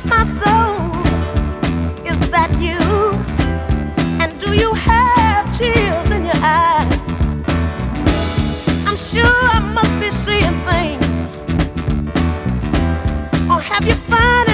my soul. Is that you? And do you have tears in your eyes? I'm sure I must be seeing things. Or have you found